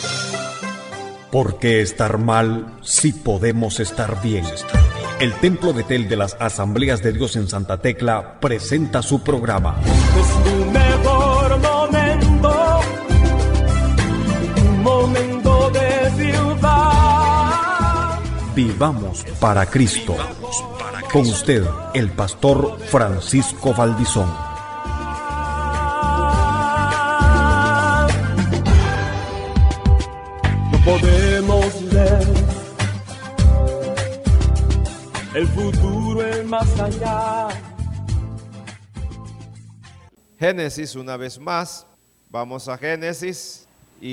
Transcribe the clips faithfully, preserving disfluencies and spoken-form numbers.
¿Por qué estar mal si podemos estar bien? El Templo Betel de las Asambleas de Dios en Santa Tecla presenta su programa. Es tu mejor momento, un momento de triunfar. Vivamos para Cristo. Con usted, el pastor Francisco Valdizón. No podemos ver el futuro es más allá. Génesis, una vez más, vamos a Génesis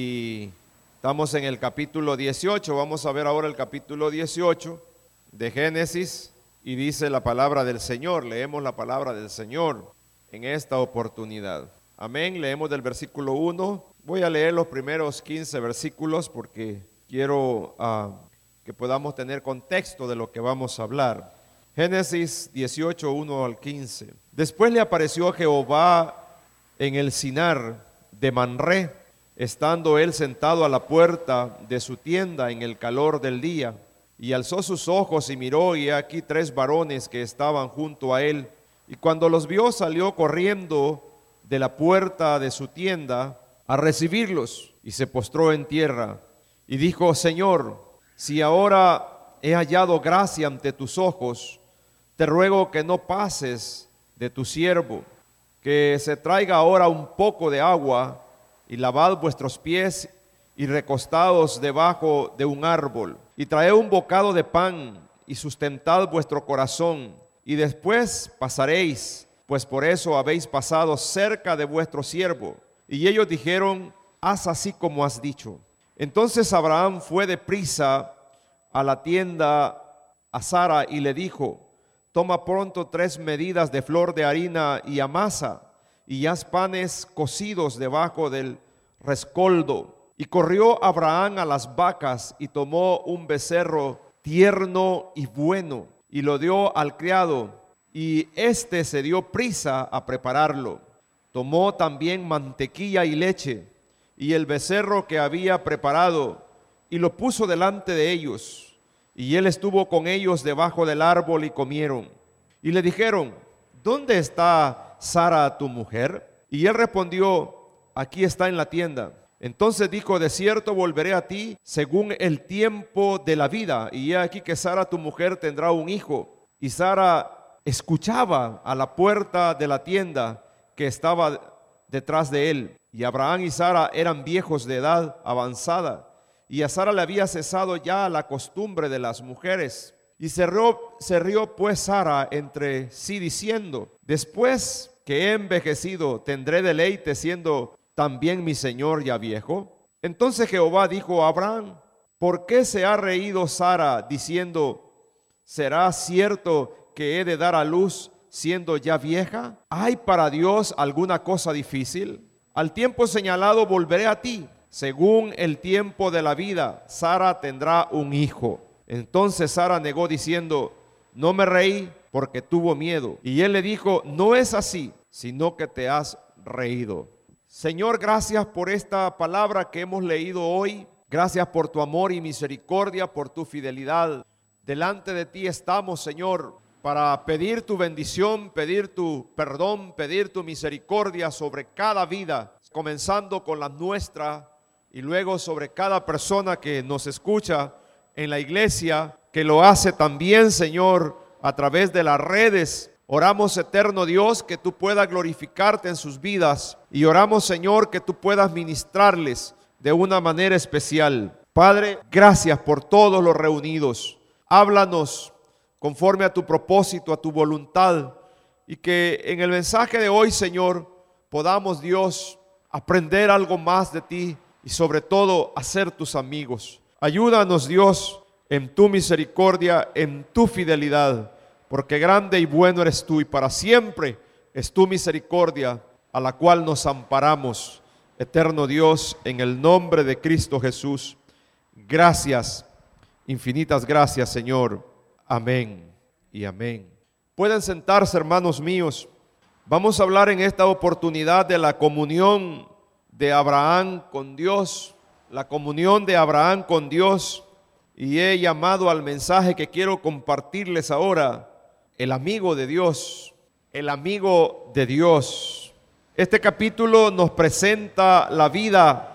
y estamos en el capítulo dieciocho. Vamos a ver ahora el capítulo dieciocho de Génesis y dice la palabra del Señor. Leemos la palabra del Señor en esta oportunidad. Amén. Leemos del versículo uno. Voy a leer los primeros quince versículos porque quiero uh, que podamos tener contexto de lo que vamos a hablar. Génesis dieciocho, uno al quince. Después le apareció Jehová en el Sinar de Manré, estando él sentado a la puerta de su tienda en el calor del día, y alzó sus ojos y miró, y he aquí tres varones que estaban junto a él, y cuando los vio salió corriendo de la puerta de su tienda a recibirlos, y se postró en tierra, y dijo: Señor, si ahora he hallado gracia ante tus ojos, te ruego que no pases de tu siervo, que se traiga ahora un poco de agua, y lavad vuestros pies, y recostados debajo de un árbol, y traed un bocado de pan, y sustentad vuestro corazón, y después pasaréis, pues por eso habéis pasado cerca de vuestro siervo. Y ellos dijeron: haz así como has dicho. Entonces Abraham fue deprisa a la tienda a Sara y le dijo: toma pronto tres medidas de flor de harina y amasa, y haz panes cocidos debajo del rescoldo. Y corrió Abraham a las vacas y tomó un becerro tierno y bueno, y lo dio al criado, y éste se dio prisa a prepararlo. Tomó también mantequilla y leche, y el becerro que había preparado, y lo puso delante de ellos. Y él estuvo con ellos debajo del árbol y comieron. Y le dijeron: ¿dónde está Sara tu mujer? Y él respondió: aquí está en la tienda. Entonces dijo: de cierto volveré a ti según el tiempo de la vida, y he aquí que Sara tu mujer tendrá un hijo. Y Sara escuchaba a la puerta de la tienda que estaba detrás de él. Y Abraham y Sara eran viejos de edad avanzada, y a Sara le había cesado ya la costumbre de las mujeres. Y se rió, se rió pues Sara entre sí diciendo: después que he envejecido, ¿tendré deleite siendo también mi señor ya viejo? Entonces Jehová dijo a Abraham: ¿por qué se ha reído Sara diciendo: ¿será cierto que he de dar a luz siendo ya vieja? ¿Hay para Dios alguna cosa difícil? Al tiempo señalado volveré a ti. Según el tiempo de la vida, Sara tendrá un hijo. Entonces Sara negó diciendo: no me reí, porque tuvo miedo. Y él le dijo: no es así, sino que te has reído. Señor, gracias por esta palabra que hemos leído hoy. Gracias por tu amor y misericordia, por tu fidelidad. Delante de ti estamos, Señor, para pedir tu bendición, pedir tu perdón, pedir tu misericordia sobre cada vida, comenzando con la nuestra, y luego sobre cada persona que nos escucha en la iglesia, que lo hace también, Señor, a través de las redes. Oramos, eterno Dios, que tú puedas glorificarte en sus vidas, y oramos, Señor, que tú puedas ministrarles de una manera especial. Padre, gracias por todos los reunidos. Háblanos conforme a tu propósito, a tu voluntad, y que en el mensaje de hoy, Señor, podamos, Dios, aprender algo más de ti, y sobre todo a ser tus amigos. Ayúdanos, Dios, en tu misericordia, en tu fidelidad, porque grande y bueno eres tú, y para siempre es tu misericordia a la cual nos amparamos. Eterno Dios, en el nombre de Cristo Jesús, gracias, infinitas gracias, Señor. Amén y amén. Pueden sentarse, hermanos míos. Vamos a hablar en esta oportunidad de la comunión de Abraham con Dios, la comunión de Abraham con Dios y he llamado al mensaje que quiero compartirles ahora, el amigo de Dios, el amigo de Dios. Este capítulo nos presenta la vida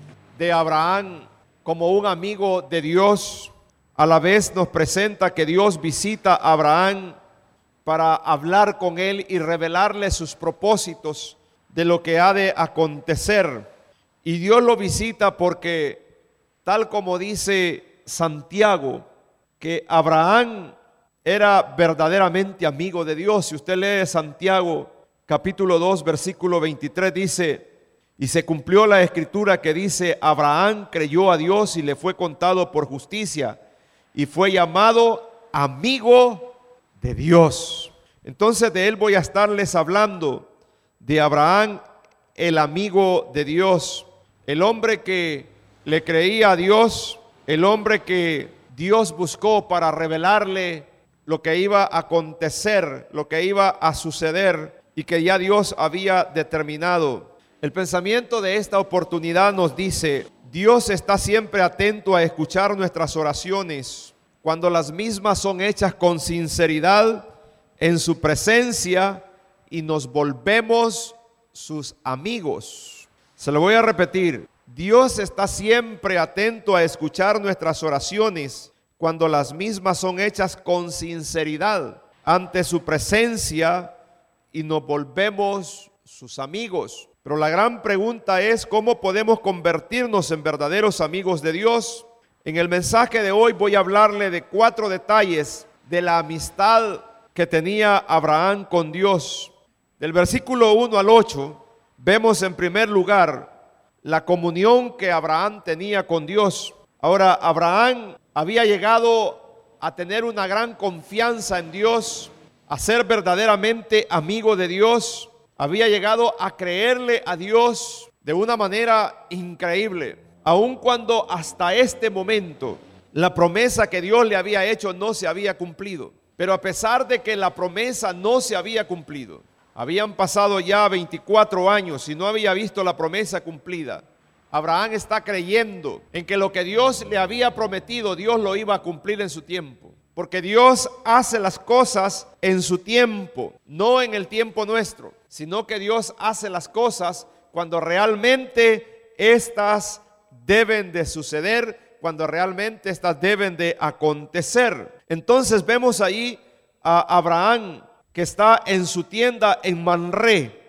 de Abraham como un amigo de Dios. A la vez nos presenta que Dios visita a Abraham para hablar con él y revelarle sus propósitos de lo que ha de acontecer. Y Dios lo visita porque, tal como dice Santiago, que Abraham era verdaderamente amigo de Dios. Si usted lee Santiago capítulo dos versículo veintitrés, dice: y se cumplió la escritura que dice: Abraham creyó a Dios y le fue contado por justicia y fue llamado amigo de Dios. Entonces de él voy a estarles hablando, de Abraham, el amigo de Dios, el hombre que le creía a Dios, el hombre que Dios buscó para revelarle lo que iba a acontecer, lo que iba a suceder y que ya Dios había determinado. El pensamiento de esta oportunidad nos dice: Dios está siempre atento a escuchar nuestras oraciones cuando las mismas son hechas con sinceridad en su presencia y nos volvemos sus amigos. Se lo voy a repetir: Dios está siempre atento a escuchar nuestras oraciones cuando las mismas son hechas con sinceridad ante su presencia y nos volvemos sus amigos. Pero la gran pregunta es: ¿cómo podemos convertirnos en verdaderos amigos de Dios? En el mensaje de hoy voy a hablarle de cuatro detalles de la amistad que tenía Abraham con Dios. Del versículo uno al ocho vemos en primer lugar la comunión que Abraham tenía con Dios. Ahora, Abraham había llegado a tener una gran confianza en Dios, a ser verdaderamente amigo de Dios. Había llegado a creerle a Dios de una manera increíble, aun cuando hasta este momento la promesa que Dios le había hecho no se había cumplido. Pero a pesar de que la promesa no se había cumplido, habían pasado ya veinticuatro años y no había visto la promesa cumplida, Abraham está creyendo en que lo que Dios le había prometido, Dios lo iba a cumplir en su tiempo. Porque Dios hace las cosas en su tiempo, no en el tiempo nuestro, sino que Dios hace las cosas cuando realmente éstas deben de suceder, cuando realmente éstas deben de acontecer. Entonces vemos ahí a Abraham que está en su tienda en Mamré.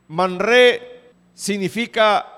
Mamré significa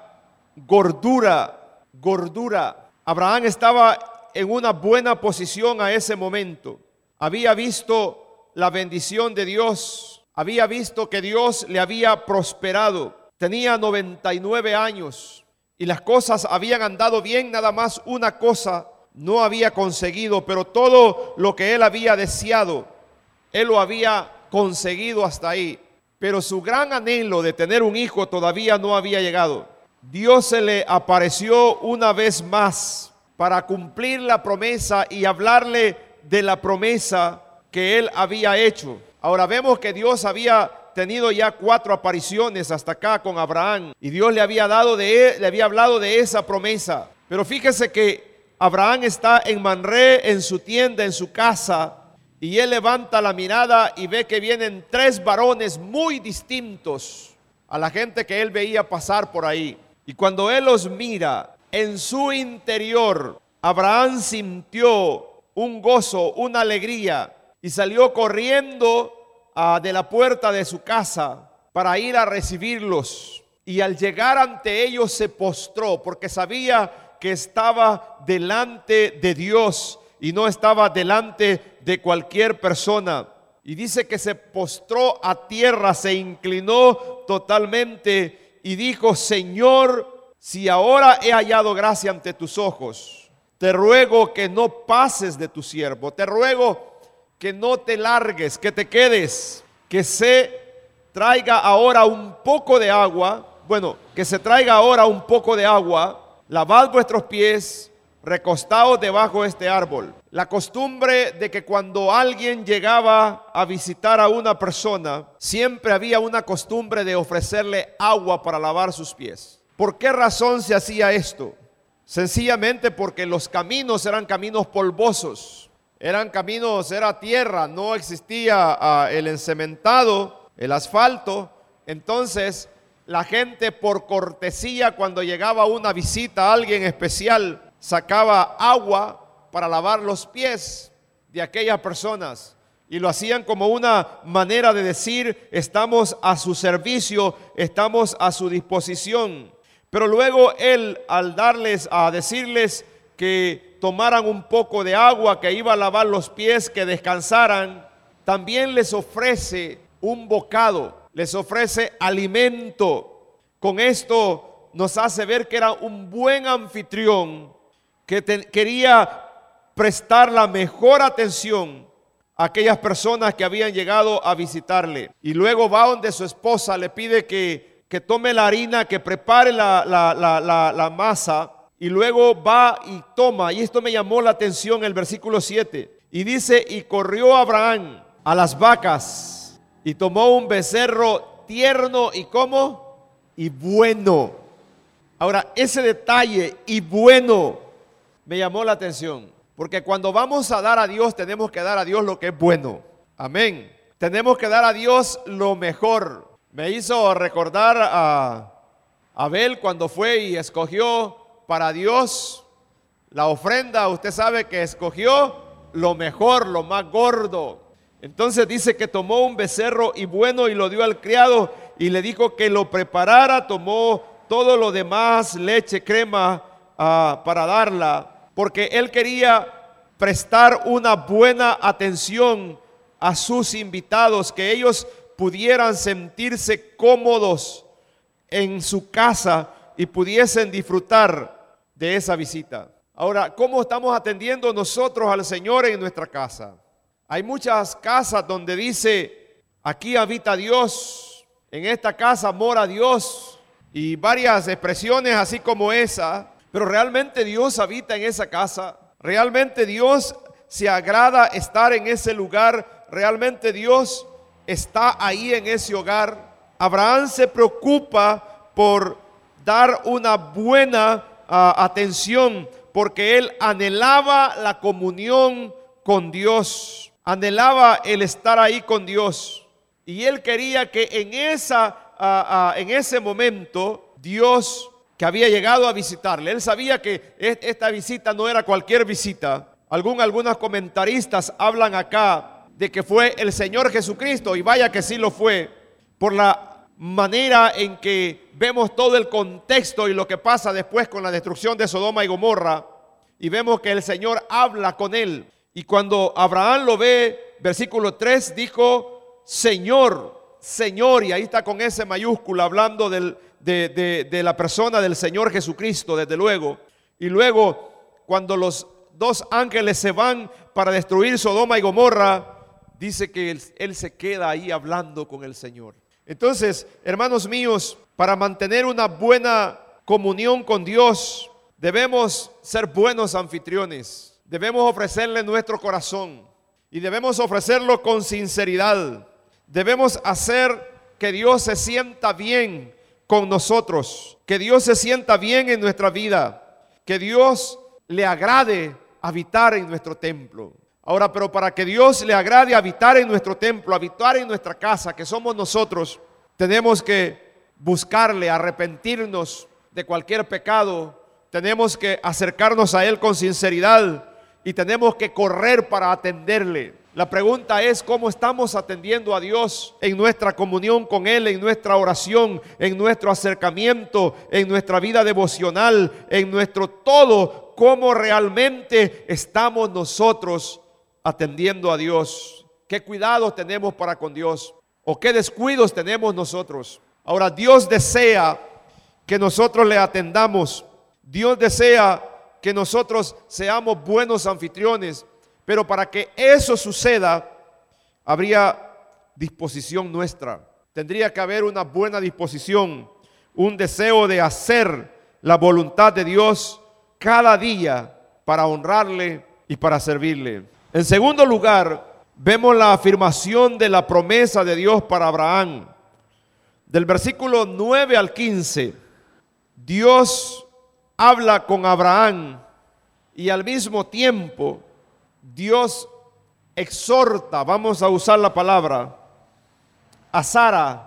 gordura, gordura. Abraham estaba en una buena posición a ese momento. Había visto la bendición de Dios, había visto que Dios le había prosperado. Tenía noventa y nueve años y las cosas habían andado bien, nada más una cosa no había conseguido, pero todo lo que él había deseado, él lo había conseguido hasta ahí. Pero su gran anhelo de tener un hijo todavía no había llegado. Dios se le apareció una vez más para cumplir la promesa y hablarle de la promesa que él había hecho. Ahora vemos que Dios había tenido ya cuatro apariciones hasta acá con Abraham y Dios le había dado de él, le había hablado de esa promesa. Pero fíjese que Abraham está en Mamré, en su tienda, en su casa, y él levanta la mirada y ve que vienen tres varones muy distintos a la gente que él veía pasar por ahí. Y cuando él los mira, en su interior, Abraham sintió un gozo, una alegría, y salió corriendo uh, de la puerta de su casa para ir a recibirlos. Y al llegar ante ellos se postró, porque sabía que estaba delante de Dios y no estaba delante de cualquier persona. Y dice que se postró a tierra, se inclinó totalmente y dijo: Señor, si ahora he hallado gracia ante tus ojos, te ruego que no pases de tu siervo, te ruego que no te largues, que te quedes, que se traiga ahora un poco de agua, bueno, que se traiga ahora un poco de agua, lavad vuestros pies, recostados debajo de este árbol. La costumbre de que cuando alguien llegaba a visitar a una persona, siempre había una costumbre de ofrecerle agua para lavar sus pies. ¿Por qué razón se hacía esto? sencillamente porque los caminos eran caminos polvosos, eran caminos, era tierra, no existía uh, el encementado, el asfalto. Entonces la gente, por cortesía, cuando llegaba una visita a alguien especial, sacaba agua para lavar los pies de aquellas personas. Y lo hacían como una manera de decir: estamos a su servicio, estamos a su disposición. Pero luego él, al darles, a decirles que tomaran un poco de agua, que iba a lavar los pies, que descansaran, también les ofrece un bocado, les ofrece alimento. Con esto nos hace ver que era un buen anfitrión, que te, quería prestar la mejor atención a aquellas personas que habían llegado a visitarle. Y luego va donde su esposa, le pide que, que tome la harina, que prepare la, la, la, la, la masa, y luego va y toma. Y esto me llamó la atención, el versículo siete. Y dice: y corrió Abraham a las vacas y tomó un becerro tierno y ¿cómo? Y bueno. Ahora, ese detalle, y bueno, me llamó la atención. Porque cuando vamos a dar a Dios, tenemos que dar a Dios lo que es bueno. Amén. Tenemos que dar a Dios lo mejor. Me hizo recordar a Abel cuando fue y escogió para Dios la ofrenda. Usted sabe que escogió lo mejor, lo más gordo. Entonces dice que tomó un becerro y bueno y lo dio al criado y le dijo que lo preparara. Tomó todo lo demás, leche, crema, uh, para darla, porque él quería prestar una buena atención a sus invitados, que ellos pudieran sentirse cómodos en su casa y pudiesen disfrutar de esa visita. Ahora, ¿cómo estamos atendiendo nosotros al Señor en nuestra casa? Hay muchas casas donde dice: aquí habita Dios, en esta casa mora Dios, y varias expresiones así como esa. Pero realmente Dios habita en esa casa. Realmente Dios se agrada estar en ese lugar. Realmente Dios está ahí en ese hogar. Abraham se preocupa por dar una buena uh, atención, porque él anhelaba la comunión con Dios, anhelaba el estar ahí con Dios, y él quería que en esa uh, uh, en ese momento Dios, que había llegado a visitarle, él sabía que esta visita no era cualquier visita. Algún, algunos comentaristas hablan acá de que fue el Señor Jesucristo, y vaya que sí lo fue, por la manera en que vemos todo el contexto y lo que pasa después con la destrucción de Sodoma y Gomorra, y vemos que el Señor habla con él. Y cuando Abraham lo ve, versículo tres, dijo: Señor, Señor, y ahí está con ese mayúscula, hablando del De, de, de la persona del Señor Jesucristo, desde luego. Y luego, cuando los dos ángeles se van para destruir Sodoma y Gomorra, dice que él, él se queda ahí hablando con el Señor. Entonces, hermanos míos, para mantener una buena comunión con Dios, debemos ser buenos anfitriones. Debemos ofrecerle nuestro corazón y debemos ofrecerlo con sinceridad. Debemos hacer que Dios se sienta bien con nosotros, que Dios se sienta bien en nuestra vida, que Dios le agrade habitar en nuestro templo. Ahora, pero para que Dios le agrade habitar en nuestro templo, habitar en nuestra casa, que somos nosotros, tenemos que buscarle, arrepentirnos de cualquier pecado, tenemos que acercarnos a Él con sinceridad y tenemos que correr para atenderle. La pregunta es: ¿cómo estamos atendiendo a Dios en nuestra comunión con Él, en nuestra oración, en nuestro acercamiento, en nuestra vida devocional, en nuestro todo? ¿Cómo realmente estamos nosotros atendiendo a Dios? ¿Qué cuidados tenemos para con Dios? ¿O qué descuidos tenemos nosotros? Ahora, Dios desea que nosotros le atendamos. Dios desea que nosotros seamos buenos anfitriones. Pero para que eso suceda, habría disposición nuestra. Tendría que haber una buena disposición, un deseo de hacer la voluntad de Dios cada día para honrarle y para servirle. En segundo lugar, vemos la afirmación de la promesa de Dios para habla con Abraham y al mismo tiempo Dios exhorta, vamos a usar la palabra, a Sara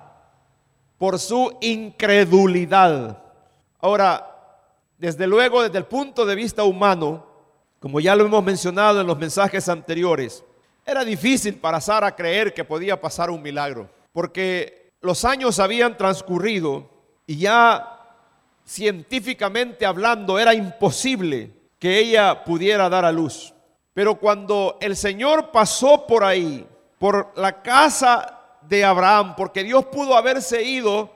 por su incredulidad. Ahora, desde luego, desde el punto de vista humano, como ya lo hemos mencionado en los mensajes anteriores, era difícil para Sara creer que podía pasar un milagro, porque los años habían transcurrido y ya científicamente hablando era imposible que ella pudiera dar a luz. Pero cuando el Señor pasó por ahí, por la casa de Abraham, porque Dios pudo haberse ido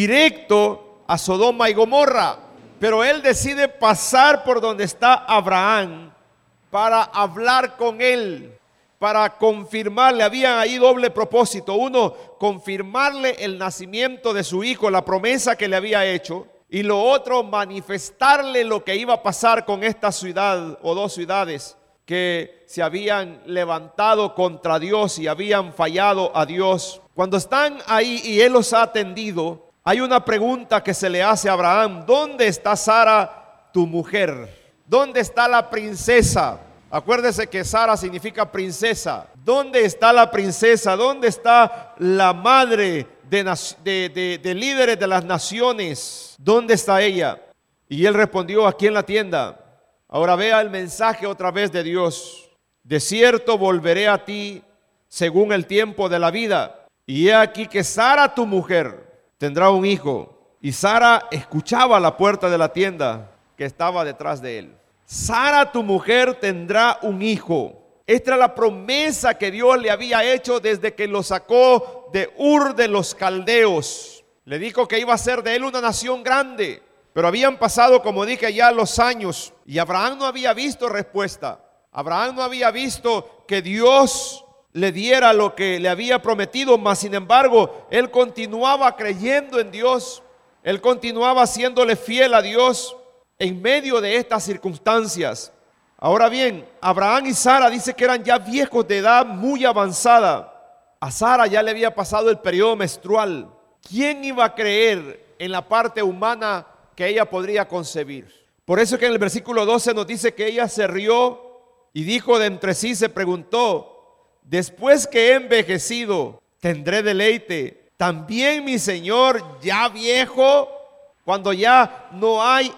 directo a Sodoma y Gomorra, pero Él decide pasar por donde está Abraham para hablar con él, para confirmarle. Había ahí doble propósito: uno, confirmarle el nacimiento de su hijo, la promesa que le había hecho, y lo otro, manifestarle lo que iba a pasar con esta ciudad o dos ciudades que se habían levantado contra Dios y habían fallado a Dios. Cuando están ahí y Él los ha atendido, hay una pregunta que se le hace a Abraham: ¿dónde está Sara, tu mujer? ¿Dónde está la princesa? Acuérdese que Sara significa princesa. ¿Dónde está la princesa? ¿Dónde está la madre de, de, de, de líderes de las naciones? ¿Dónde está ella? Y él respondió: aquí en la tienda. Ahora vea el mensaje otra vez de Dios: de cierto volveré a ti según el tiempo de la vida, y he aquí que Sara, tu mujer, tendrá un hijo. Y Sara escuchaba a la puerta de la tienda que estaba detrás de él. Sara, tu mujer, tendrá un hijo. Esta era la promesa que Dios le había hecho desde que lo sacó de Ur de los Caldeos. Le dijo que iba a ser de él una nación grande. Pero habían pasado, como dije, ya los años y Abraham no había visto respuesta. Abraham no había visto que Dios le diera lo que le había prometido, mas sin embargo, él continuaba creyendo en Dios. Él continuaba siéndole fiel a Dios en medio de estas circunstancias. Ahora bien, Abraham y Sara dice que eran ya viejos de edad muy avanzada. A Sara ya le había pasado el periodo menstrual. ¿Quién iba a creer en la parte humana que ella podría concebir? Por eso que en el versículo doce nos dice que ella se rió y dijo de entre sí, se preguntó: después que he envejecido, ¿tendré deleite también mi Señor ya viejo? Cuando ya no hay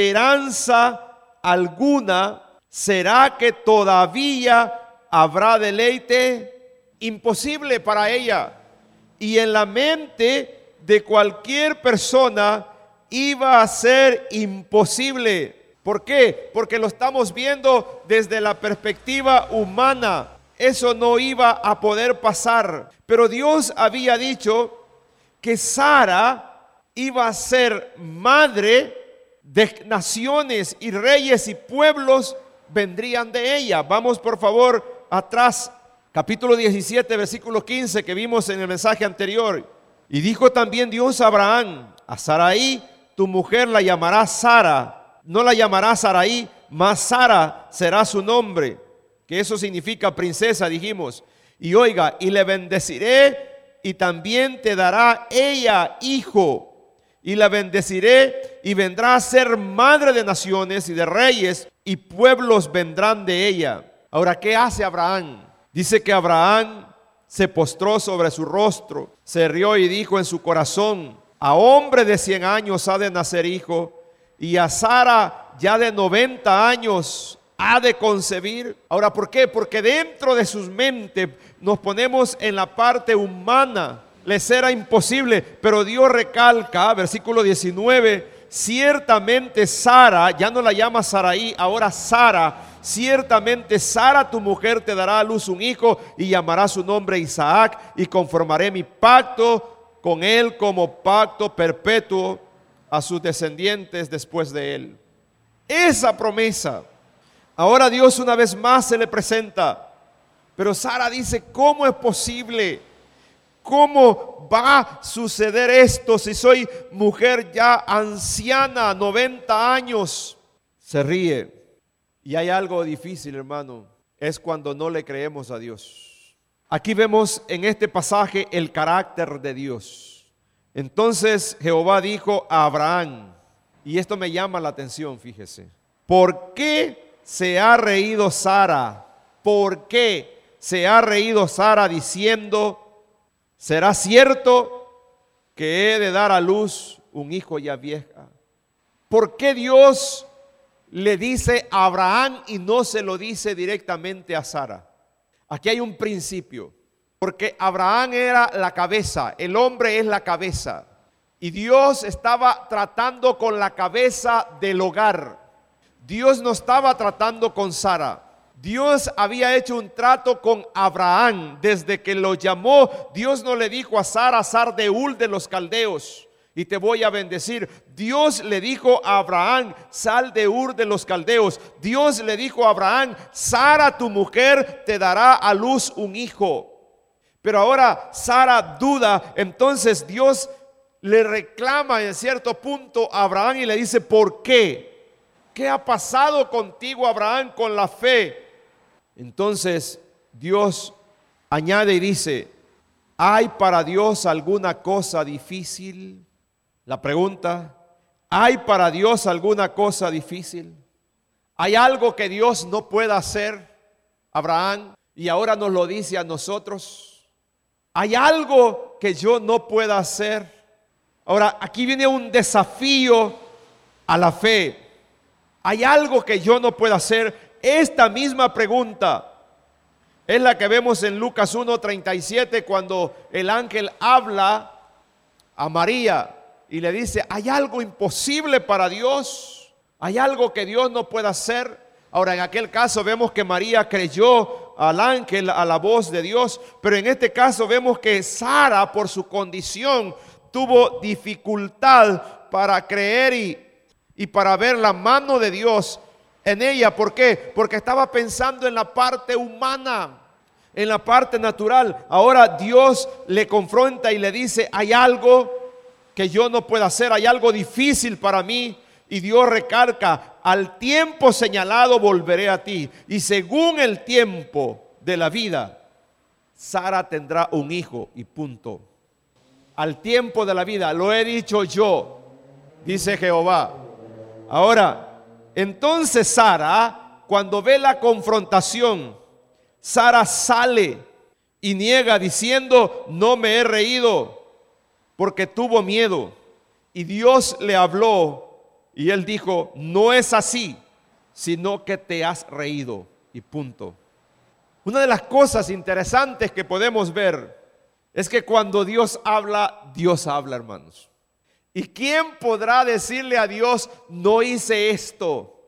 esperanza alguna, ¿será que todavía habrá deleite? Imposible para ella. Y en la mente de cualquier persona iba a ser imposible. ¿Por qué? Porque lo estamos viendo desde la perspectiva humana. Eso no iba a poder pasar. Pero Dios había dicho que Sara iba a ser madre de naciones, y reyes y pueblos vendrían de ella. Vamos por favor atrás, capítulo diecisiete, versículo quince, que vimos en el mensaje anterior. Y dijo también Dios a Abraham: a Sarai, tu mujer, la llamarás Sara, no la llamarás Sarai, mas Sara será su nombre, que eso significa princesa, dijimos. Y oiga, y le bendeciré, y también te dará ella hijo, y la bendeciré, y vendrá a ser madre de naciones y de reyes, y pueblos vendrán de ella. Ahora, ¿qué hace Abraham? Dice que Abraham se postró sobre su rostro, se rió y dijo en su corazón: a hombre de cien años ha de nacer hijo, y a Sara ya de noventa años ha de concebir. Ahora, ¿por qué? Porque dentro de sus mentes nos ponemos en la parte humana. Les era imposible, pero Dios recalca, versículo diecinueve: ciertamente Sara, ya no la llama Sarai, ahora Sara, ciertamente Sara tu mujer te dará a luz un hijo, y llamará su nombre Isaac, y conformaré mi pacto con él como pacto perpetuo a sus descendientes después de él. Esa promesa, ahora Dios una vez más se le presenta, pero Sara dice: ¿cómo es posible? ¿Cómo va a suceder esto si soy mujer ya anciana, noventa años? Se ríe. Y hay algo difícil, hermano, es cuando no le creemos a Dios. Aquí vemos en este pasaje el carácter de Dios. Entonces Jehová dijo a Abraham: Y esto me llama la atención, fíjese. ¿Por qué se ha reído Sara? ¿Por qué se ha reído Sara diciendo, será cierto que he de dar a luz un hijo ya vieja? ¿Por qué Dios le dice a Abraham y no se lo dice directamente a Sara? Aquí hay un principio, porque Abraham era la cabeza, el hombre es la cabeza, y Dios estaba tratando con la cabeza del hogar. Dios no estaba tratando con Sara. Dios había hecho un trato con Abraham desde que lo llamó. Dios no le dijo a Sara, sar de Ur de los caldeos y te voy a bendecir. Dios le dijo a Abraham, sal de Ur de los caldeos. Dios le dijo a Abraham, Sara tu mujer te dará a luz un hijo. Pero ahora Sara duda, entonces Dios le reclama en cierto punto a Abraham y le dice, ¿por qué? ¿Qué ha pasado contigo, Abraham, con la fe? Entonces Dios añade y dice, ¿hay para Dios alguna cosa difícil? La pregunta, ¿hay para Dios alguna cosa difícil? ¿Hay algo que Dios no pueda hacer, Abraham? Y ahora nos lo dice a nosotros. ¿Hay algo que yo no pueda hacer? Ahora, aquí viene un desafío a la fe. ¿Hay algo que yo no pueda hacer? Esta misma pregunta es la que vemos en Lucas uno treinta y siete cuando el ángel habla a María y le dice, ¿hay algo imposible para Dios? ¿Hay algo que Dios no pueda hacer? Ahora, en aquel caso vemos que María creyó al ángel, a la voz de Dios, pero en este caso vemos que Sara, por su condición, tuvo dificultad para creer y, y para ver la mano de Dios en ella. ¿Por qué? Porque estaba pensando en la parte humana, en la parte natural. Ahora Dios le confronta y le dice, hay algo que yo no puedo hacer, hay algo difícil para mí. Y Dios recalca, al tiempo señalado volveré a ti. Y según el tiempo de la vida, Sara tendrá un hijo y punto. Al tiempo de la vida, lo he dicho yo, dice Jehová. Ahora, entonces Sara, cuando ve la confrontación, Sara sale y niega diciendo, no me he reído, porque tuvo miedo. Y Dios le habló y él dijo, no es así, sino que te has reído y punto. Una de las cosas interesantes que podemos ver es que cuando Dios habla, Dios habla, hermanos. ¿Y quién podrá decirle a Dios, no hice esto?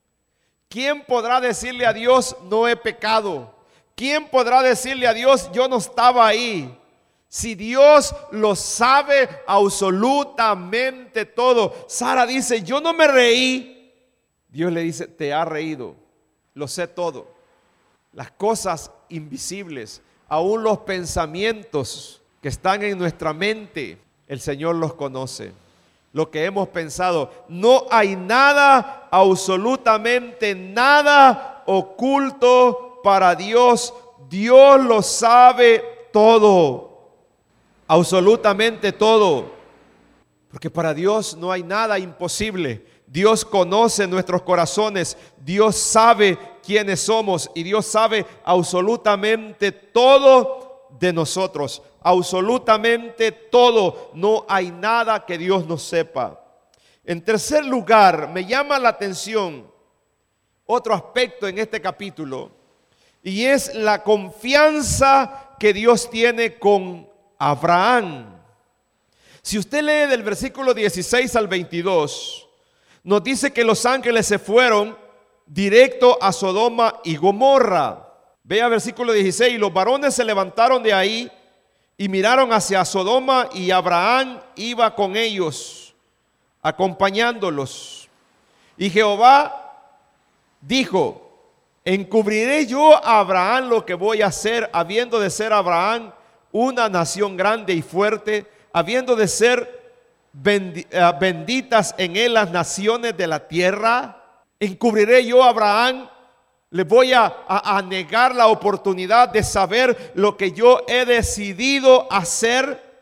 ¿Quién podrá decirle a Dios, no he pecado? ¿Quién podrá decirle a Dios, yo no estaba ahí? Si Dios lo sabe absolutamente todo. Sara dice, yo no me reí. Dios le dice, te has reído. Lo sé todo. Las cosas invisibles, aún los pensamientos que están en nuestra mente, el Señor los conoce. Lo que hemos pensado, no hay nada, absolutamente nada oculto para Dios. Dios lo sabe todo. Absolutamente todo, porque para Dios no hay nada imposible. Dios conoce nuestros corazones, Dios sabe quiénes somos y Dios sabe absolutamente todo de nosotros, absolutamente todo. No hay nada que Dios no sepa. En tercer lugar, me llama la atención otro aspecto en este capítulo y es la confianza que Dios tiene con Abraham. Si usted lee del versículo dieciséis al veintidós, nos dice que los ángeles se fueron directo a Sodoma y Gomorra. Vea versículo dieciséis, y los varones se levantaron de ahí y miraron hacia Sodoma y Abraham iba con ellos, acompañándolos. Y Jehová dijo, encubriré yo a Abraham lo que voy a hacer, habiendo de ser Abraham una nación grande y fuerte, habiendo de ser benditas en él las naciones de la tierra. Encubriré yo a Abraham, le voy a, a, a negar la oportunidad de saber lo que yo he decidido hacer.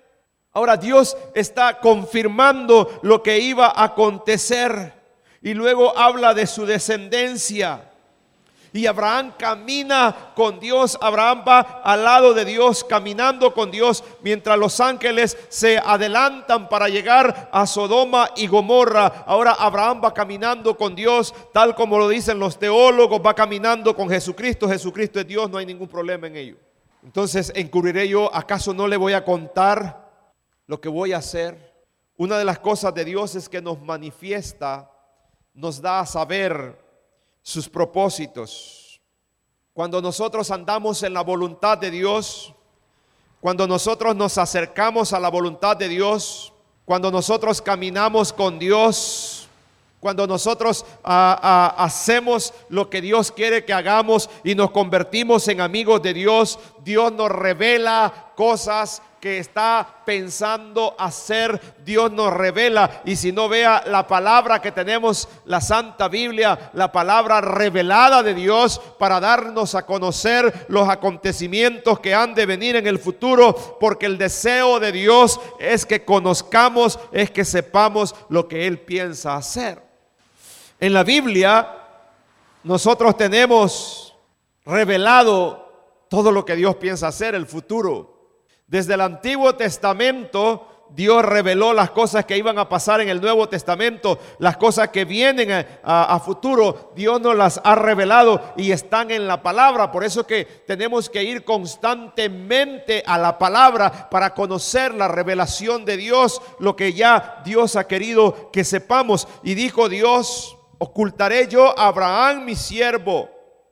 Ahora Dios está confirmando lo que iba a acontecer y luego habla de su descendencia. Y Abraham camina con Dios, Abraham va al lado de Dios, caminando con Dios, mientras los ángeles se adelantan para llegar a Sodoma y Gomorra. Ahora Abraham va caminando con Dios, tal como lo dicen los teólogos, va caminando con Jesucristo. Jesucristo es Dios, no hay ningún problema en ello. Entonces, ¿encubriré yo? ¿Acaso no le voy a contar lo que voy a hacer? Una de las cosas de Dios es que nos manifiesta, nos da a saber sus propósitos. Cuando nosotros andamos en la voluntad de Dios, cuando nosotros nos acercamos a la voluntad de Dios, cuando nosotros caminamos con Dios, cuando nosotros a, a, hacemos lo que Dios quiere que hagamos y nos convertimos en amigos de Dios, Dios nos revela cosas que está pensando hacer. Dios nos revela, y si no, vea la palabra que tenemos, la Santa Biblia, la palabra revelada de Dios para darnos a conocer los acontecimientos que han de venir en el futuro, porque el deseo de Dios es que conozcamos, es que sepamos lo que Él piensa hacer. En la Biblia nosotros tenemos revelado todo lo que Dios piensa hacer, el futuro. Desde el Antiguo Testamento, Dios reveló las cosas que iban a pasar en el Nuevo Testamento, las cosas que vienen a, a, a futuro. Dios nos las ha revelado y están en la palabra. Por eso que tenemos que ir constantemente a la palabra para conocer la revelación de Dios, lo que ya Dios ha querido que sepamos. Y dijo Dios: ocultaré yo a Abraham mi siervo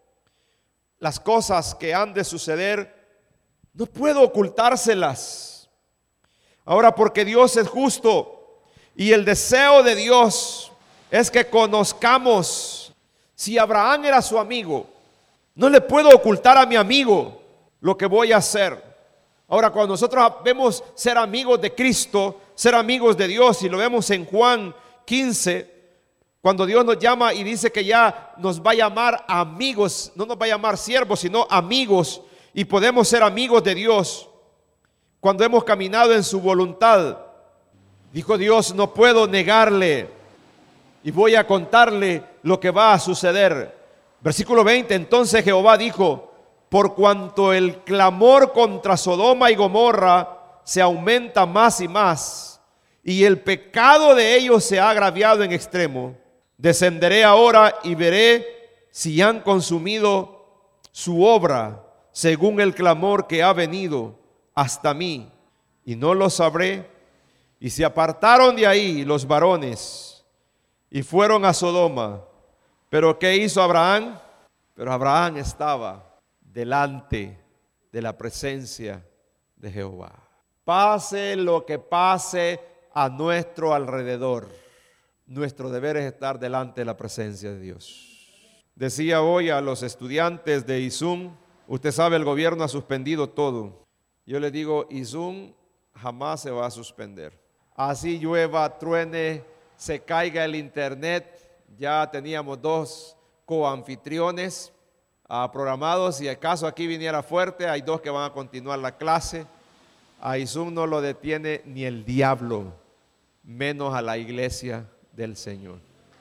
las cosas que han de suceder. No puedo ocultárselas. Ahora, porque Dios es justo y el deseo de Dios es que conozcamos. Si Abraham era su amigo, no le puedo ocultar a mi amigo lo que voy a hacer. Ahora, cuando nosotros vemos ser amigos de Cristo, ser amigos de Dios, y lo vemos en Juan quince, cuando Dios nos llama y dice que ya nos va a llamar amigos, no nos va a llamar siervos, sino amigos. Y podemos ser amigos de Dios cuando hemos caminado en su voluntad. Dijo Dios: no puedo negarle y voy a contarle lo que va a suceder. Versículo veinte, entonces Jehová dijo: por cuanto el clamor contra Sodoma y Gomorra se aumenta más y más, y el pecado de ellos se ha agraviado en extremo, descenderé ahora y veré si han consumido su obra según el clamor que ha venido hasta mí, y no lo sabré. Y se apartaron de ahí los varones y fueron a Sodoma. Pero ¿qué hizo Abraham? Pero Abraham estaba delante de la presencia de Jehová. Pase lo que pase a nuestro alrededor, nuestro deber es estar delante de la presencia de Dios. Decía hoy a los estudiantes de ISUM: usted sabe, el gobierno ha suspendido todo. Yo les digo, ISUM jamás se va a suspender. Así llueva, truene, se caiga el internet. Ya teníamos dos coanfitriones uh, programados. Si acaso aquí viniera fuerte, hay dos que van a continuar la clase. A ISUM no lo detiene ni el diablo, menos a la iglesia del Señor.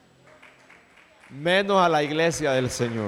Menos a la iglesia del Señor.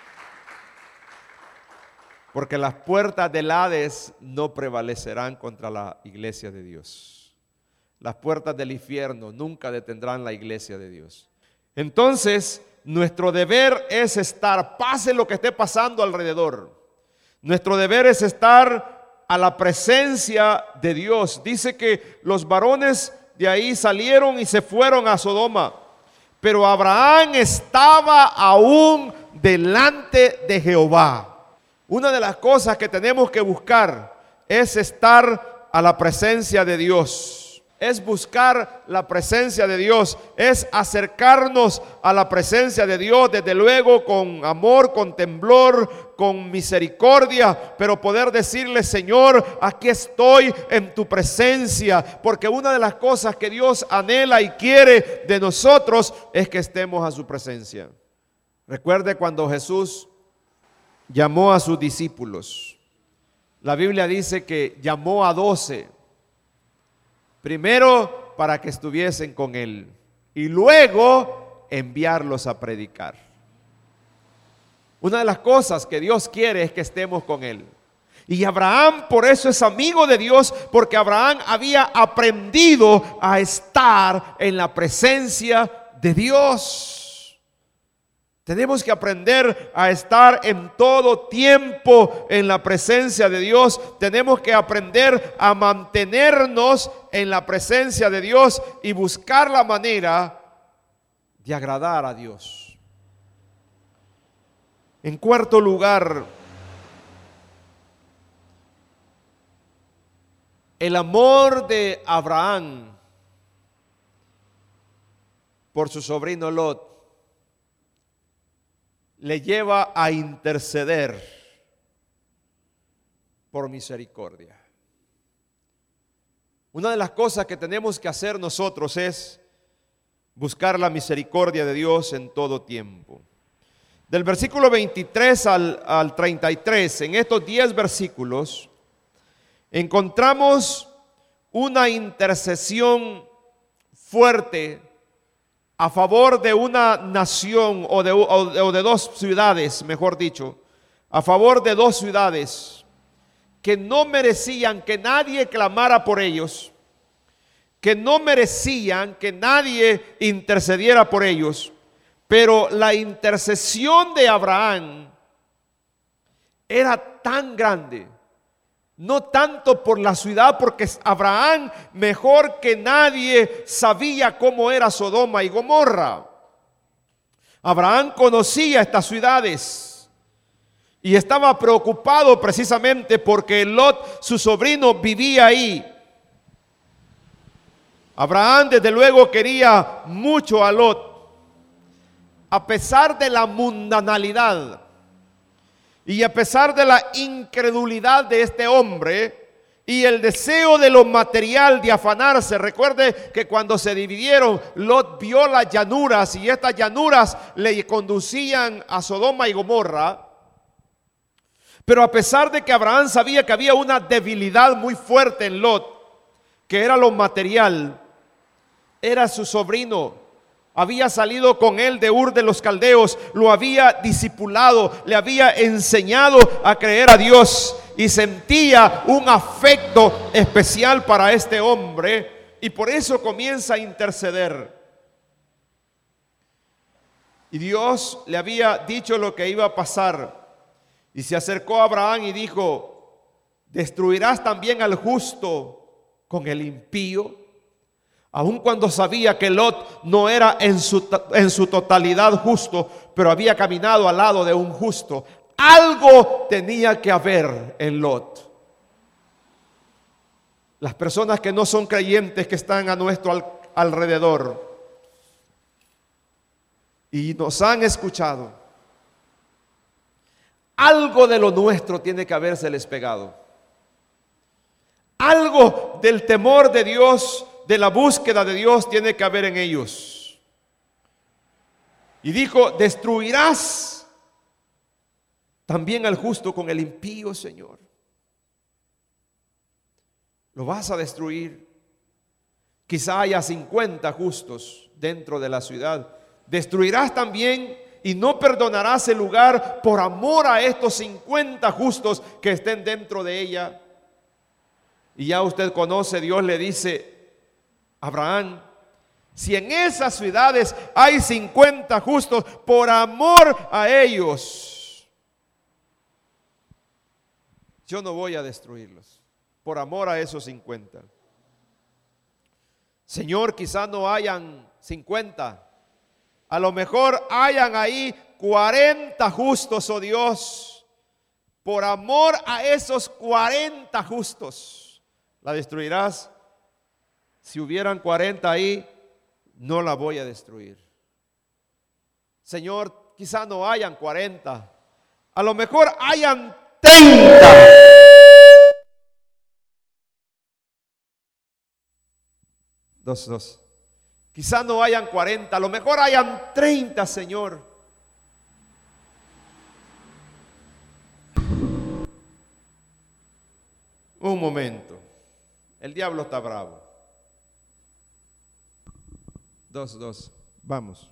Porque las puertas del Hades no prevalecerán contra la iglesia de Dios. Las puertas del infierno nunca detendrán la iglesia de Dios. Entonces, nuestro deber es estar, pase lo que esté pasando alrededor. Nuestro deber es estar a la presencia de Dios. Dice que los varones de ahí salieron y se fueron a Sodoma. Pero Abraham estaba aún delante de Jehová. Una de las cosas que tenemos que buscar es estar a la presencia de Dios. Es buscar la presencia de Dios. Es acercarnos a la presencia de Dios, desde luego con amor, con temblor, con misericordia, pero poder decirle: Señor, aquí estoy en tu presencia. Porque una de las cosas que Dios anhela y quiere de nosotros es que estemos a su presencia. Recuerde cuando Jesús llamó a sus discípulos. La Biblia dice que llamó a doce Primero para que estuviesen con él y luego enviarlos a predicar. Una de las cosas que Dios quiere es que estemos con él. Y Abraham por eso es amigo de Dios, porque Abraham había aprendido a estar en la presencia de Dios. Tenemos que aprender a estar en todo tiempo en la presencia de Dios. Tenemos que aprender a mantenernos en la presencia de Dios y buscar la manera de agradar a Dios. En cuarto lugar, el amor de Abraham por su sobrino Lot le lleva a interceder por misericordia. Una de las cosas que tenemos que hacer nosotros es buscar la misericordia de Dios en todo tiempo. Del versículo veintitrés al, al treinta y tres, en estos diez versículos, encontramos una intercesión fuerte a favor de una nación o de, o de dos ciudades, mejor dicho, a favor de dos ciudades que no merecían que nadie clamara por ellos, que no merecían que nadie intercediera por ellos, pero la intercesión de Abraham era tan grande. No tanto por la ciudad, porque Abraham mejor que nadie sabía cómo era Sodoma y Gomorra. Abraham conocía estas ciudades y estaba preocupado precisamente porque Lot, su sobrino, vivía ahí. Abraham desde luego quería mucho a Lot, a pesar de la mundanalidad. Y a pesar de la incredulidad de este hombre y el deseo de lo material de afanarse, recuerde que cuando se dividieron, Lot vio las llanuras y estas llanuras le conducían a Sodoma y Gomorra. Pero a pesar de que Abraham sabía que había una debilidad muy fuerte en Lot, que era lo material, era su sobrino. Había salido con él de Ur de los Caldeos, lo había discipulado, le había enseñado a creer a Dios y sentía un afecto especial para este hombre y por eso comienza a interceder. Y Dios le había dicho lo que iba a pasar y se acercó a Abraham y dijo: ¿destruirás también al justo con el impío? Aun cuando sabía que Lot no era en su, en su totalidad justo, pero había caminado al lado de un justo, algo tenía que haber en Lot. Las personas que no son creyentes, que están a nuestro al, alrededor y nos han escuchado, algo de lo nuestro tiene que habérseles pegado. Algo del temor de Dios, de la búsqueda de Dios tiene que haber en ellos. Y dijo: destruirás también al justo con el impío, Señor. Lo vas a destruir. Quizá haya cincuenta justos dentro de la ciudad. Destruirás también y no perdonarás el lugar por amor a estos cincuenta justos que estén dentro de ella. Y ya usted conoce, Dios le dice: Abraham, si en esas ciudades hay cincuenta justos, por amor a ellos, yo no voy a destruirlos, por amor a esos cincuenta. Señor, quizá no hayan cincuenta, a lo mejor hayan ahí cuarenta justos, oh Dios, por amor a esos cuarenta justos, ¿la destruirás? Si hubieran cuarenta ahí, no la voy a destruir. Señor, quizá no hayan cuarenta, a lo mejor hayan treinta. Dos, dos. Quizá no hayan cuarenta, a lo mejor hayan treinta, Señor. Un momento. El diablo está bravo. Dos, dos. Vamos.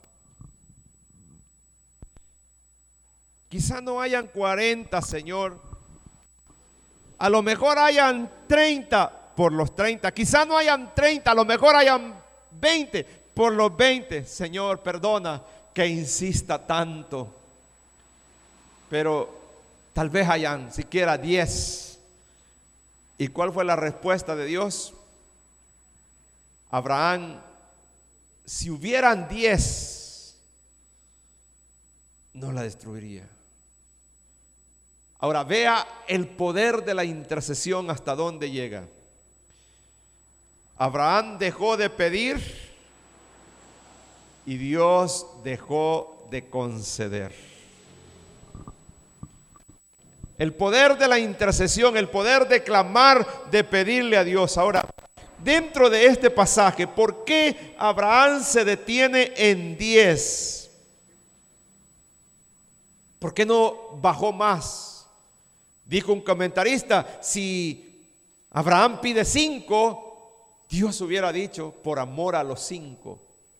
Quizá no hayan cuarenta, Señor. A lo mejor hayan treinta por los treinta. Quizá no hayan treinta, a lo mejor hayan veinte por los veinte. Señor, perdona que insista tanto. Pero tal vez hayan siquiera diez. ¿Y cuál fue la respuesta de Dios? Abraham, si hubieran diez, no la destruiría. Ahora vea el poder de la intercesión hasta dónde llega. Abraham dejó de pedir y Dios dejó de conceder. El poder de la intercesión, el poder de clamar, de pedirle a Dios. Ahora, dentro de este pasaje, ¿por qué Abraham se detiene en diez? ¿Por qué no bajó más? Dijo un comentarista, si Abraham pide cinco, Dios hubiera dicho, por amor a los cinco.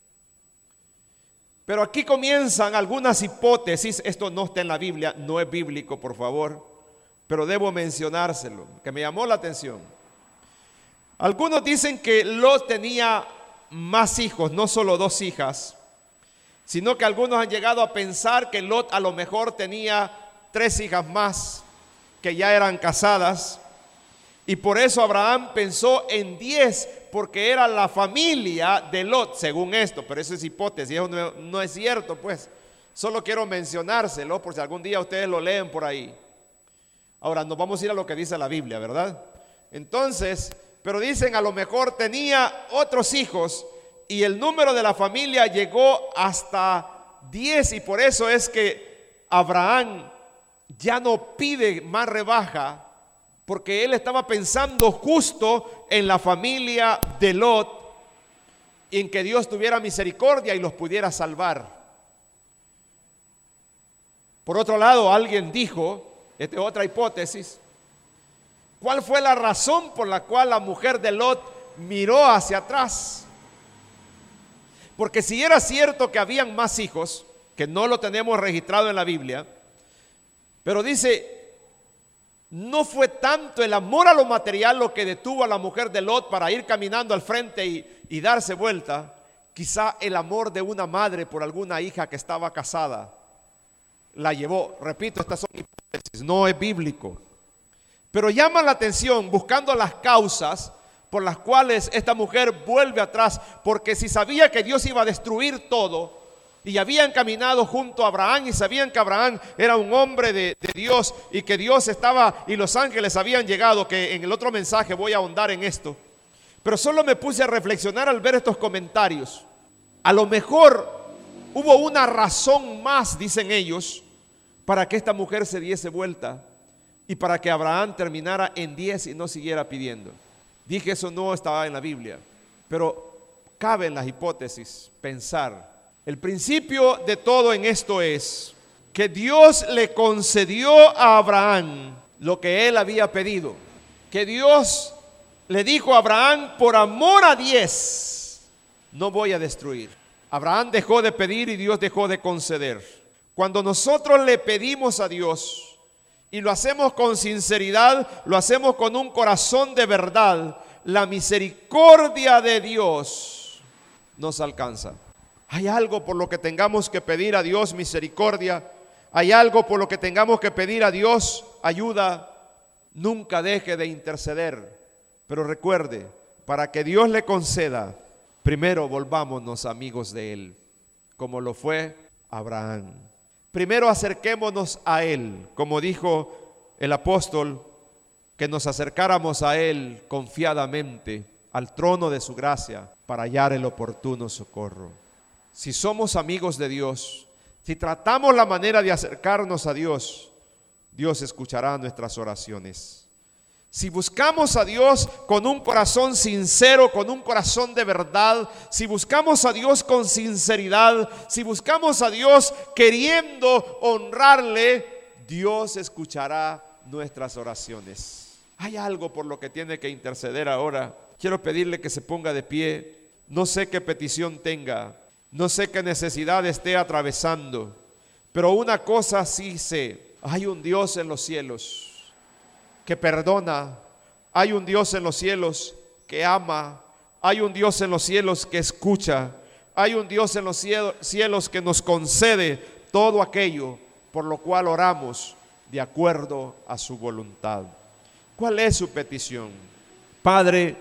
Pero aquí comienzan algunas hipótesis. Esto no está en la Biblia, no es bíblico, por favor, pero debo mencionárselo, que me llamó la atención. Algunos dicen que Lot tenía más hijos, no solo dos hijas, sino que algunos han llegado a pensar que Lot a lo mejor tenía tres hijas más que ya eran casadas, y por eso Abraham pensó en diez, porque era la familia de Lot, según esto. Pero eso es hipótesis, eso no, no es cierto, pues. Solo quiero mencionárselo por si algún día ustedes lo leen por ahí. Ahora nos vamos a ir a lo que dice la Biblia, ¿verdad? Entonces, pero dicen a lo mejor tenía otros hijos y el número de la familia llegó hasta diez, y por eso es que Abraham ya no pide más rebaja, porque él estaba pensando justo en la familia de Lot y en que Dios tuviera misericordia y los pudiera salvar. Por otro lado, alguien dijo, esta es otra hipótesis, ¿cuál fue la razón por la cual la mujer de Lot miró hacia atrás? Porque si era cierto que habían más hijos, que no lo tenemos registrado en la Biblia, pero dice, no fue tanto el amor a lo material lo que detuvo a la mujer de Lot para ir caminando al frente y, y darse vuelta. Quizá el amor de una madre por alguna hija que estaba casada la llevó. Repito, estas son hipótesis, no es bíblico. Pero llama la atención buscando las causas por las cuales esta mujer vuelve atrás, porque si sabía que Dios iba a destruir todo, y habían caminado junto a Abraham y sabían que Abraham era un hombre de, de Dios y que Dios estaba y los ángeles habían llegado, que en el otro mensaje voy a ahondar en esto. Pero solo me puse a reflexionar al ver estos comentarios. A lo mejor hubo una razón más, dicen ellos, para que esta mujer se diese vuelta y para que Abraham terminara en diez y no siguiera pidiendo. Dije, eso no estaba en la Biblia, pero cabe en las hipótesis pensar. El principio de todo en esto es que Dios le concedió a Abraham lo que él había pedido. Que Dios le dijo a Abraham, por amor a diez, no voy a destruir. Abraham dejó de pedir y Dios dejó de conceder. Cuando nosotros le pedimos a Dios y lo hacemos con sinceridad, lo hacemos con un corazón de verdad, la misericordia de Dios nos alcanza. Hay algo por lo que tengamos que pedir a Dios misericordia. Hay algo por lo que tengamos que pedir a Dios ayuda. Nunca deje de interceder. Pero recuerde, para que Dios le conceda, primero volvámonos amigos de Él, como lo fue Abraham. Primero acerquémonos a Él, como dijo el apóstol, que nos acercáramos a Él confiadamente, al trono de su gracia, para hallar el oportuno socorro. Si somos amigos de Dios, si tratamos la manera de acercarnos a Dios, Dios escuchará nuestras oraciones. Si buscamos a Dios con un corazón sincero, con un corazón de verdad, si buscamos a Dios con sinceridad, si buscamos a Dios queriendo honrarle, Dios escuchará nuestras oraciones. Hay algo por lo que tiene que interceder ahora. Quiero pedirle que se ponga de pie. no sé qué petición tenga, no sé qué necesidad esté atravesando, pero una cosa sí sé: hay un Dios en los cielos que perdona, hay un Dios en los cielos que ama, hay un Dios en los cielos que escucha, hay un Dios en los cielos que nos concede todo aquello por lo cual oramos de acuerdo a su voluntad. ¿Cuál es su petición? Padre,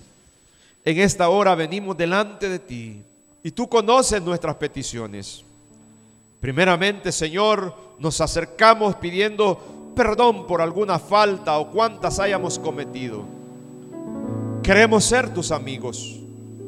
en esta hora venimos delante de ti y tú conoces nuestras peticiones. Primeramente, Señor, nos acercamos pidiendo perdón por alguna falta o cuantas hayamos cometido. Queremos ser tus amigos.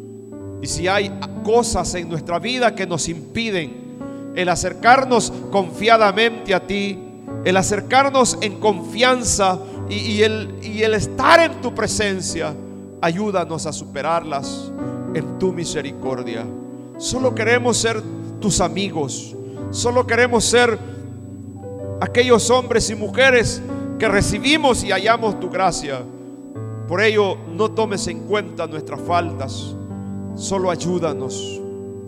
Y si hay cosas en nuestra vida que nos impiden el acercarnos confiadamente a ti, el acercarnos en confianza y, y, el, y el estar en tu presencia, ayúdanos a superarlas en tu misericordia. Solo queremos ser tus amigos, solo queremos ser aquellos hombres y mujeres que recibimos y hallamos tu gracia. Por ello, no tomes en cuenta nuestras faltas, solo ayúdanos.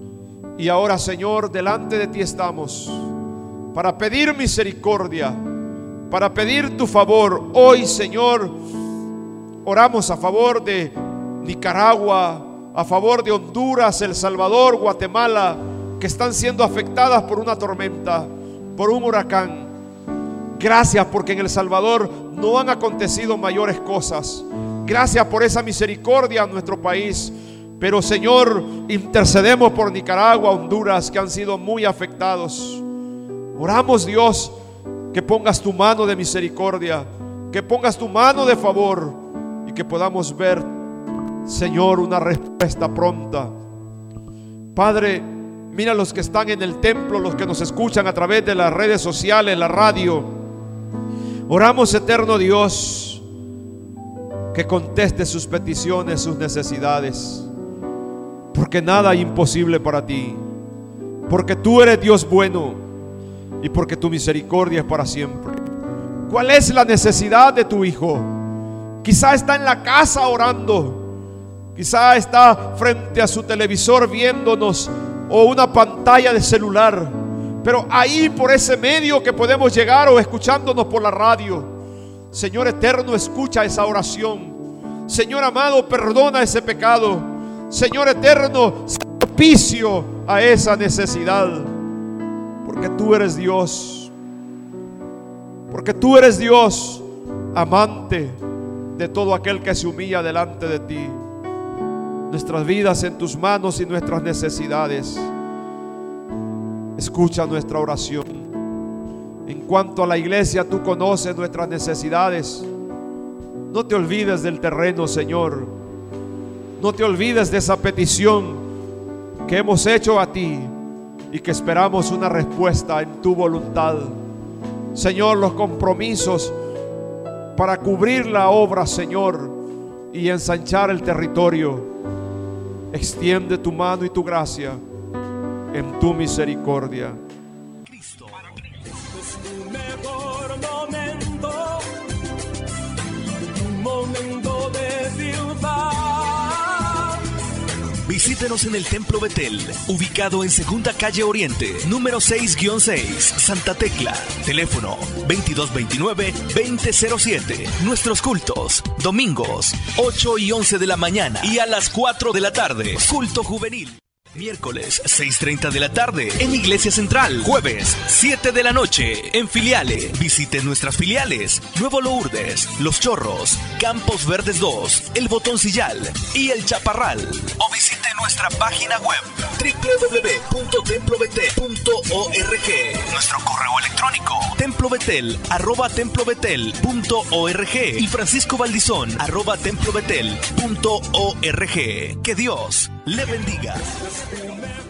Y ahora, Señor, delante de ti estamos para pedir misericordia, para pedir tu favor. Hoy, Señor, oramos a favor de Nicaragua, a favor de Honduras, El Salvador, Guatemala, que están siendo afectadas por una tormenta, por un huracán. Gracias porque en El Salvador no han acontecido mayores cosas. Gracias por esa misericordia en nuestro país. Pero, Señor, intercedemos por Nicaragua, Honduras, que han sido muy afectados. Oramos, Dios, que pongas tu mano de misericordia, que pongas tu mano de favor y que podamos ver, Señor, una respuesta pronta. Padre, mira los que están en el templo, los que nos escuchan a través de las redes sociales, la radio. Oramos, eterno Dios, que conteste sus peticiones, sus necesidades, porque nada es imposible para ti, porque tú eres Dios bueno y porque tu misericordia es para siempre. ¿Cuál es la necesidad de tu hijo? Quizá está en la casa orando, quizá está frente a su televisor viéndonos o una pantalla de celular, pero ahí por ese medio que podemos llegar o escuchándonos por la radio, Señor eterno, escucha esa oración. Señor amado, perdona ese pecado. Señor eterno, sé propicio a esa necesidad, porque tú eres Dios, porque tú eres Dios amante de todo aquel que se humilla delante de ti. Nuestras vidas en tus manos y nuestras necesidades. Escucha nuestra oración. En cuanto a la iglesia, tú conoces nuestras necesidades. No te olvides del terreno, Señor. No te olvides de esa petición que hemos hecho a ti y que esperamos una respuesta en tu voluntad. Señor, los compromisos para cubrir la obra, Señor, y ensanchar el territorio. Extiende tu mano y tu gracia en tu misericordia. Cristo. Es tu mejor momento, tu momento de triunfar. Visítenos en el Templo Betel, ubicado en Segunda Calle Oriente, número seis guión seis, Santa Tecla. Teléfono veintidós veintinueve veinte cero siete. Nuestros cultos, domingos, ocho y once de la mañana y a las cuatro de la tarde. Culto juvenil. Miércoles, seis treinta de la tarde en Iglesia Central. Jueves, siete de la noche en Filiales. Visite nuestras filiales: Nuevo Lourdes, Los Chorros, Campos Verdes dos, El Botoncillal y El Chaparral. O visite nuestra página web doble u doble u doble u punto templo betel punto org. Nuestro correo electrónico templobetel arroba templobetel punto org y Francisco Valdizón arroba templobetel punto org. Que Dios le bendiga. Es tu mejor